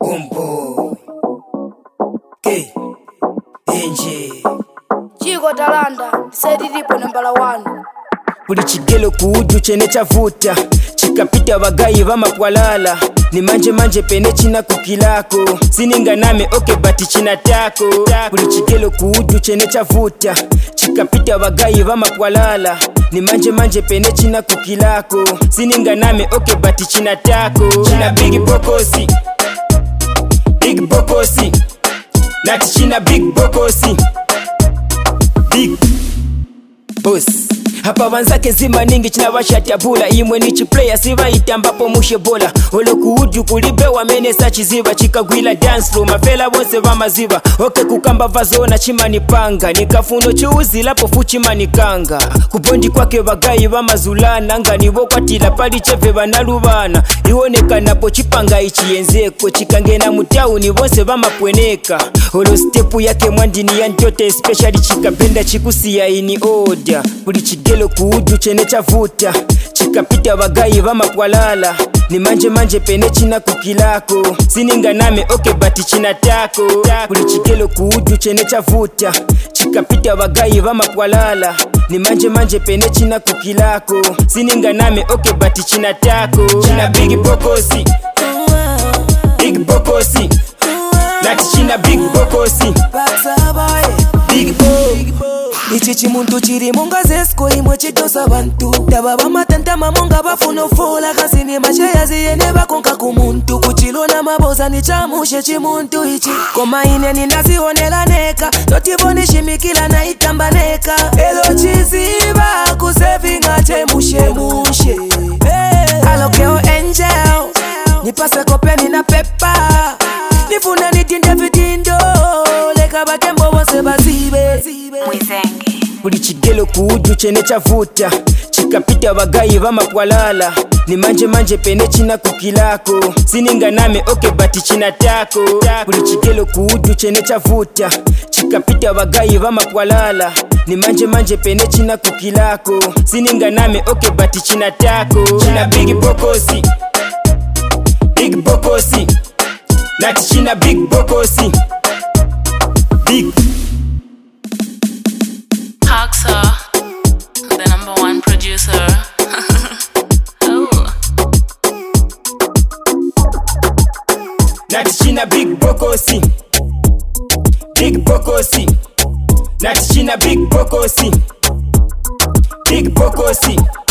Umbo K NJ Chico Talanda ndisedilipo nambala 1 Buli chigelo kuuju chene chavuta chikapita bagayi bamapwalala ni manje pene china kukilako sininga name okay but china tako buli chigelo kuuju chene chavuta chikapita bagayi bamapwalala ni manje pene china kukilako sininga name okay but china tako china big bokosi nati china big bokosi big boss hapa banzake zima ningi china bashatyabula imwe ni chiplayer siba itambapo mushebola olokuuju kulibewa menesa chiziba chikagwila dance floor mafela bonse bamaziba oke kukamba vazona chimanipanga nikafuno chiuzilapo fuchimanikanga kubondi kwake bagayi bamazulana nganibo kwatila pali cheve banalubana iwonekanapo chipanga ichiyenzeko chikangena mutauni bonse bamapweneka olo stepu yake mwandini ya njote especially chikapenda chikusiya ini order buli chigelo kuuju chene chavuta chikapita bagayi bamapwalala ni manje pene china kukilako sininga name okay but china tako buli chigelo kuuju chene chavuta chikapita bagayi bamapwalala ni manje pene china kukilako sininga name okay but china tako china big bokosi nati china big bokosi big boy ichi chimuntu chiri munga zesko imwe chitosa bantu daba bamatanta mamonga bafunofola kasini machaya ziyene bakonka kumuntu kuchilona maboza ni chamushe chimuntu ichi koma ine ninazionela neka totibone shimikila na itambaneka elo chiziba kusevinga chemushe alokeo angel nipase kopeni na pepa nifuna nitinde vidindo leka bakembo wose bazibe buli chigelo kuuju chene chavuta chikapita bagayi bamapwalala ni manje pene china kukilako sininga name okay but china tako buli chigelo kuuju chene chavuta chikapita bagayi bamapwalala ni manje pene china kukilako sininga name okay but china tako china big bokosi nati china big bokosi big Haxa, the #1 producer. Oh. Nati china big bokosi nati china big bokosi